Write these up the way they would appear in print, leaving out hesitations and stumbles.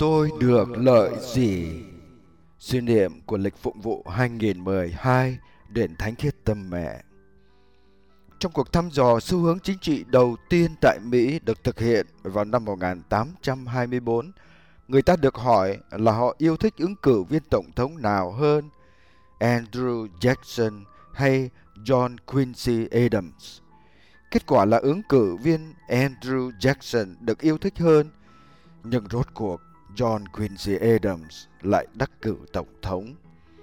tôi được lợi gì? Suy niệm của lịch phụng vụ 2012 Đền Thánh Khiết Tâm Mẹ. Trong cuộc thăm dò xu hướng chính trị đầu tiên tại Mỹ được thực hiện vào năm 1824, người ta được hỏi là họ yêu thích ứng cử viên tổng thống nào hơn, Andrew Jackson hay John Quincy Adams. Kết quả là ứng cử viên Andrew Jackson được yêu thích hơn, nhưng rốt cuộc John Quincy Adams lại đắc cử tổng thống.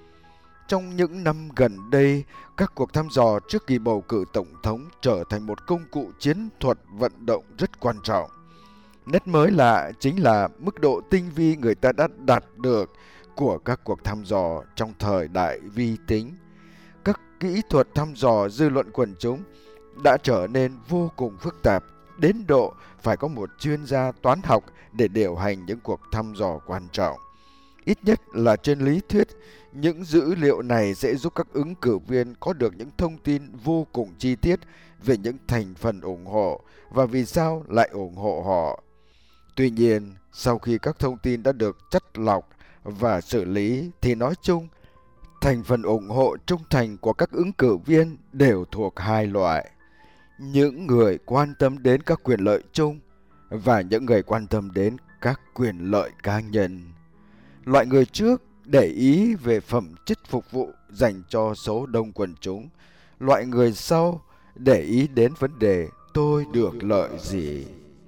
Trong những năm gần đây, các cuộc thăm dò trước kỳ bầu cử tổng thống trở thành một công cụ chiến thuật vận động rất quan trọng. Nét mới lạ chính là mức độ tinh vi người ta đã đạt được của các cuộc thăm dò trong thời đại vi tính. Các kỹ thuật thăm dò dư luận quần chúng đã trở nên vô cùng phức tạp, đến độ phải có một chuyên gia toán học để điều hành những cuộc thăm dò quan trọng. Ít nhất là trên lý thuyết, những dữ liệu này sẽ giúp các ứng cử viên có được những thông tin vô cùng chi tiết về những thành phần ủng hộ và vì sao lại ủng hộ họ. Tuy nhiên, sau khi các thông tin đã được chắt lọc và xử lý thì nói chung, thành phần ủng hộ trung thành của các ứng cử viên đều thuộc hai loại: những người quan tâm đến các quyền lợi chung và những người quan tâm đến các quyền lợi cá nhân. Loại người trước để ý về phẩm chất phục vụ dành cho số đông quần chúng, loại người sau để ý đến vấn đề tôi được lợi gì.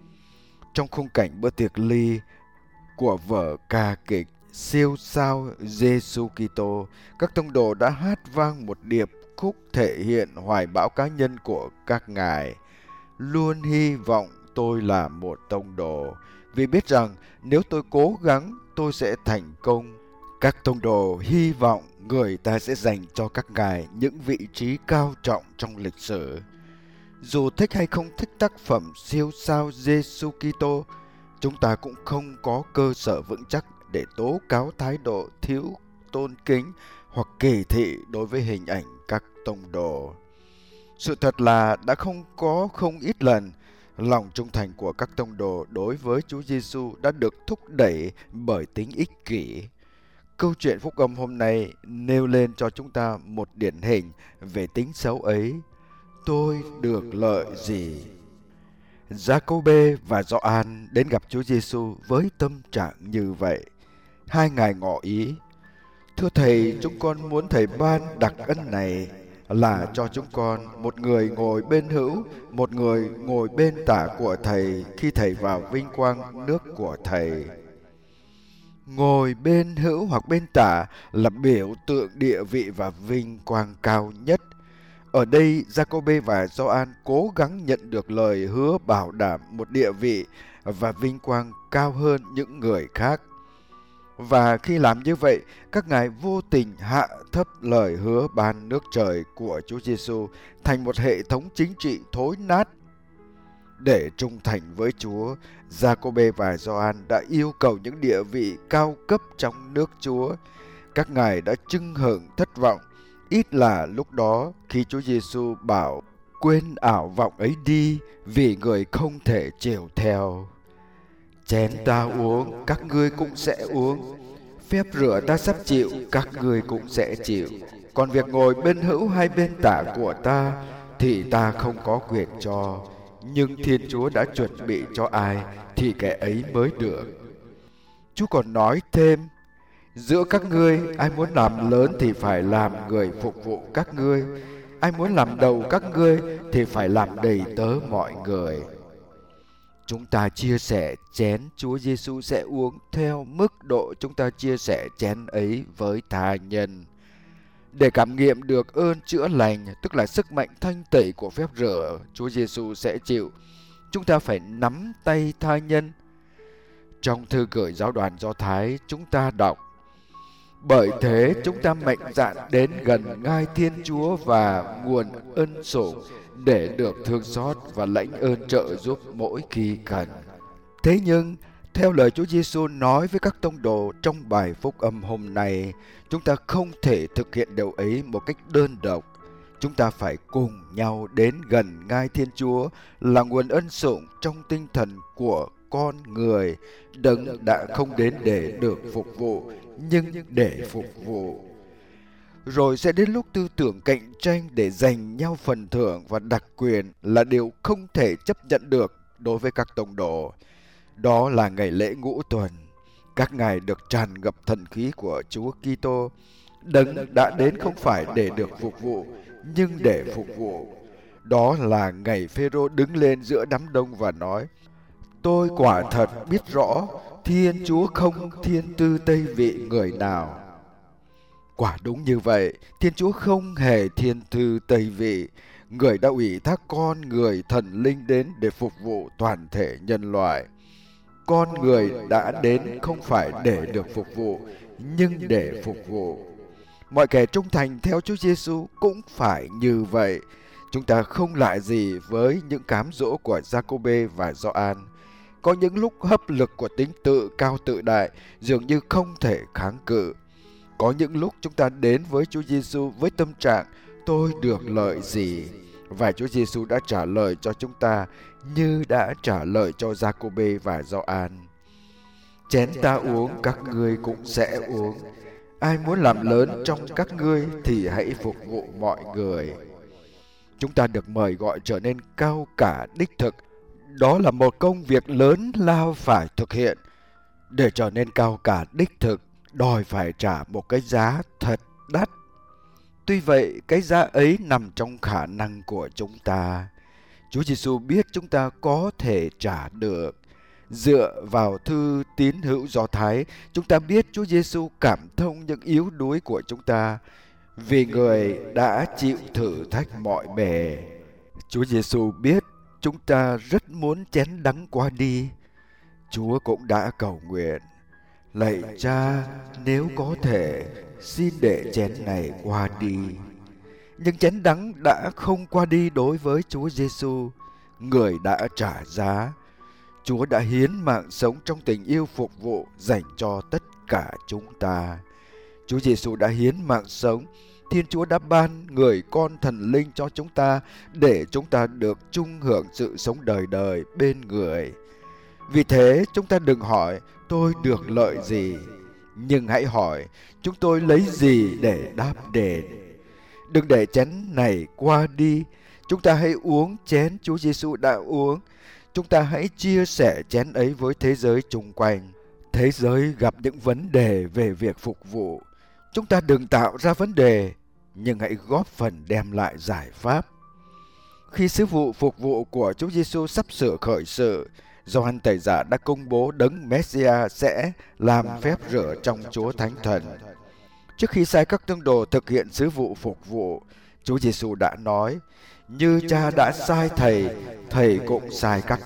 Trong khung cảnh bữa tiệc ly của vở ca kịch Siêu sao Giêsu Kitô, các tông đồ đã hát vang một điệp khúc thể hiện hoài bão cá nhân của các ngài. Luôn hy vọng tôi là một tông đồ, vì biết rằng nếu tôi cố gắng tôi sẽ thành công. Các tông đồ hy vọng người ta sẽ dành cho các ngài những vị trí cao trọng trong lịch sử. Dù thích hay không thích tác phẩm Siêu sao Giêsu Kitô, chúng ta cũng không có cơ sở vững chắc để tố cáo thái độ thiếu tôn kính hoặc kỳ thị đối với hình ảnh các tông đồ. Sự thật là đã không ít lần lòng trung thành của các tông đồ đối với Chúa Giêsu đã được thúc đẩy bởi tính ích kỷ. Câu chuyện phúc âm hôm nay nêu lên cho chúng ta một điển hình về tính xấu ấy. Tôi được lợi gì? Giacôbê và Gioan đến gặp Chúa Giêsu với tâm trạng như vậy. Hai ngài ngỏ ý: thưa thầy, chúng con muốn thầy ban đặc ân này là cho chúng con một người ngồi bên hữu, một người ngồi bên tả của thầy khi thầy vào vinh quang nước của thầy. Ngồi bên hữu hoặc bên tả là biểu tượng địa vị và vinh quang cao nhất. Ở đây, Giacôbê và Gioan cố gắng nhận được lời hứa bảo đảm một địa vị và vinh quang cao hơn những người khác. Và khi làm như vậy, các ngài vô tình hạ thấp lời hứa ban nước trời của Chúa Giêsu thành một hệ thống chính trị thối nát. Để trung thành với Chúa, Giacôbê và Gioan đã yêu cầu những địa vị cao cấp trong nước Chúa. Các ngài đã chưng hửng thất vọng, ít là lúc đó khi Chúa Giêsu bảo quên ảo vọng ấy đi vì người không thể chiều theo. Chén ta uống, các ngươi cũng sẽ uống. Phép rửa ta sắp chịu, các ngươi cũng sẽ chịu. Còn việc ngồi bên hữu hay bên tả của ta thì ta không có quyền cho. Nhưng Thiên Chúa đã chuẩn bị cho ai thì kẻ ấy mới được. Chúa còn nói thêm: giữa các ngươi, ai muốn làm lớn thì phải làm người phục vụ các ngươi. Ai muốn làm đầu các ngươi thì phải làm đầy tớ mọi người. Chúng ta chia sẻ chén Chúa Giêsu sẽ uống theo mức độ chúng ta chia sẻ chén ấy với tha nhân. Để cảm nghiệm được ơn chữa lành, tức là sức mạnh thanh tẩy của phép rửa Chúa Giêsu sẽ chịu, chúng ta phải nắm tay tha nhân. Trong thư gửi giáo đoàn Do Thái, chúng ta đọc: bởi thế chúng ta mạnh dạn đến gần ngai Thiên Chúa và nguồn ân sủng để được thương xót và lãnh ơn trợ giúp mỗi khi cần. Thế nhưng, theo lời Chúa Giêsu nói với các tông đồ trong bài phúc âm hôm nay, chúng ta không thể thực hiện điều ấy một cách đơn độc. Chúng ta phải cùng nhau đến gần ngai Thiên Chúa là nguồn ân sủng trong tinh thần của con người. Đấng đã không đến để được phục vụ, nhưng để phục vụ. Rồi sẽ đến lúc tư tưởng cạnh tranh để giành nhau phần thưởng và đặc quyền là điều không thể chấp nhận được đối với các tông đồ. Đó là ngày lễ ngũ tuần. Các ngài được tràn ngập thần khí của Chúa Kitô. Đấng đã đến không phải để được phục vụ, nhưng để phục vụ. Đó là ngày Phêrô đứng lên giữa đám đông và nói: tôi quả thật biết rõ Thiên Chúa không thiên tư Tây vị người nào. Quả đúng như vậy, Thiên Chúa không hề thiên tư Tây vị. Người đã ủy thác con người thần linh đến để phục vụ toàn thể nhân loại. Con người đã đến không phải để được phục vụ, nhưng để phục vụ. Mọi kẻ trung thành theo Chúa Giêsu cũng phải như vậy. Chúng ta không lạ gì với những cám dỗ của Giacôbê và Gioan. Có những lúc hấp lực của tính tự cao tự đại dường như không thể kháng cự. Có những lúc chúng ta đến với Chúa Giêsu với tâm trạng tôi được lợi gì? Và Chúa Giêsu đã trả lời cho chúng ta như đã trả lời cho Giacôbê và Gioan. Chén ta uống các ngươi cũng sẽ uống. Ai muốn làm lớn trong các ngươi thì hãy phục vụ mọi người. Chúng ta được mời gọi trở nên cao cả đích thực. Đó là một công việc lớn lao phải thực hiện. Để trở nên cao cả đích thực, đòi phải trả một cái giá thật đắt. Tuy vậy, cái giá ấy nằm trong khả năng của chúng ta. Chúa Giêsu biết chúng ta có thể trả được. Dựa vào thư tín hữu Do Thái, chúng ta biết Chúa Giêsu cảm thông những yếu đuối của chúng ta, vì Người đã chịu thử thách mọi bề. Chúa Giêsu biết chúng ta rất muốn chén đắng qua đi. Chúa cũng đã cầu nguyện: lạy Cha, nếu có thể, xin để chén này qua đi. Nhưng chén đắng đã không qua đi đối với Chúa Giêsu. Người đã trả giá. Chúa đã hiến mạng sống trong tình yêu phục vụ dành cho tất cả chúng ta. Chúa Giêsu đã hiến mạng sống. Thiên Chúa đã ban Người Con Thần Linh cho chúng ta để chúng ta được chung hưởng sự sống đời đời bên Người. Vì thế chúng ta đừng hỏi tôi được lợi gì, nhưng hãy hỏi chúng tôi lấy gì để đáp đền. Đừng để chén này qua đi. Chúng ta hãy uống chén Chúa Giêsu đã uống. Chúng ta hãy chia sẻ chén ấy với thế giới chung quanh. Thế giới gặp những vấn đề về việc phục vụ. Chúng ta đừng tạo ra vấn đề, nhưng hãy góp phần đem lại giải pháp. Khi sứ vụ phục vụ của Chúa Giêsu sắp sửa khởi sự, Gioan Tẩy Giả đã công bố đấng Messia sẽ làm phép rửa trong Chúa Thánh Thần. Trước khi sai các tông đồ thực hiện sứ vụ phục vụ, Chúa Giêsu đã nói: như Cha đã sai Thầy, Thầy cũng sai các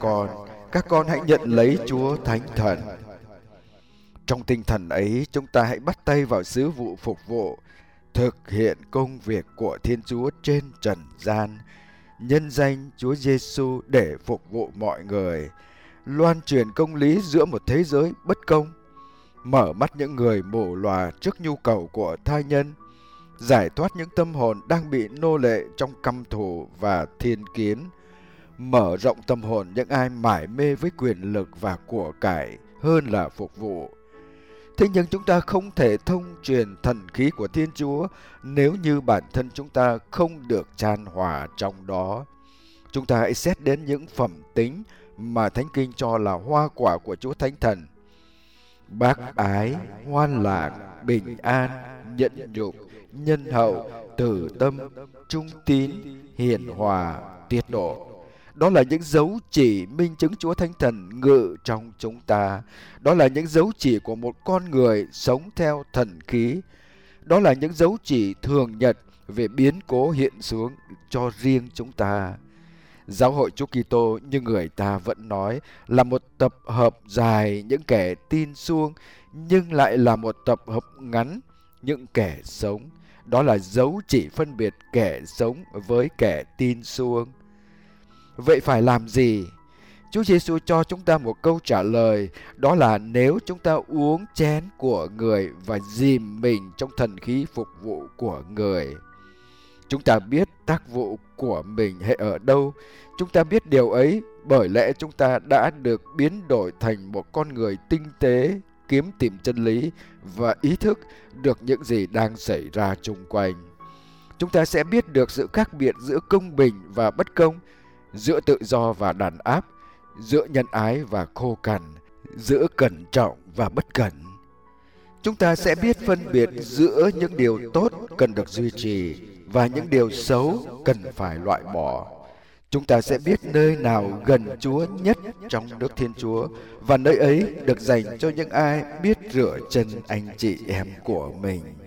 con hãy nhận lấy Chúa Thánh Thần. Trong tinh thần ấy, chúng ta hãy bắt tay vào sứ vụ phục vụ, thực hiện công việc của Thiên Chúa trên trần gian, nhân danh Chúa Giêsu để phục vụ mọi người, loan truyền công lý giữa một thế giới bất công, mở mắt những người mù lòa trước nhu cầu của tha nhân, giải thoát những tâm hồn đang bị nô lệ trong căm thù và thiên kiến, mở rộng tâm hồn những ai mải mê với quyền lực và của cải hơn là phục vụ. Thế nhưng chúng ta không thể thông truyền thần khí của Thiên Chúa nếu như bản thân chúng ta không được chan hòa trong đó. Chúng ta hãy xét đến những phẩm tính mà Thánh Kinh cho là hoa quả của Chúa Thánh Thần: bác ái, hoan lạc, bình an, nhẫn nhục, nhân hậu, từ tâm, trung tín, hiền hòa, tiết độ. Đó là những dấu chỉ minh chứng Chúa Thánh Thần ngự trong chúng ta. Đó là những dấu chỉ của một con người sống theo thần khí. Đó là những dấu chỉ thường nhật về biến cố hiện xuống cho riêng chúng ta. Giáo hội Chúa Kitô, như người ta vẫn nói, là một tập hợp dài những kẻ tin suông, nhưng lại là một tập hợp ngắn những kẻ sống. Đó là dấu chỉ phân biệt kẻ sống với kẻ tin suông. Vậy phải làm gì? Chúa Giêsu cho chúng ta một câu trả lời, đó là nếu chúng ta uống chén của Người và dìm mình trong thần khí phục vụ của Người. Chúng ta biết tác vụ của mình hệ ở đâu. Chúng ta biết điều ấy bởi lẽ chúng ta đã được biến đổi thành một con người tinh tế, kiếm tìm chân lý và ý thức được những gì đang xảy ra chung quanh. Chúng ta sẽ biết được sự khác biệt giữa công bình và bất công, giữa tự do và đàn áp, giữa nhân ái và khô cằn, giữa cẩn trọng và bất cẩn. Chúng ta sẽ biết phân biệt giữa những điều tốt cần được duy trì và những điều xấu cần phải loại bỏ. Chúng ta sẽ biết nơi nào gần Chúa nhất trong nước Thiên Chúa, và nơi ấy được dành cho những ai biết rửa chân anh chị em của mình.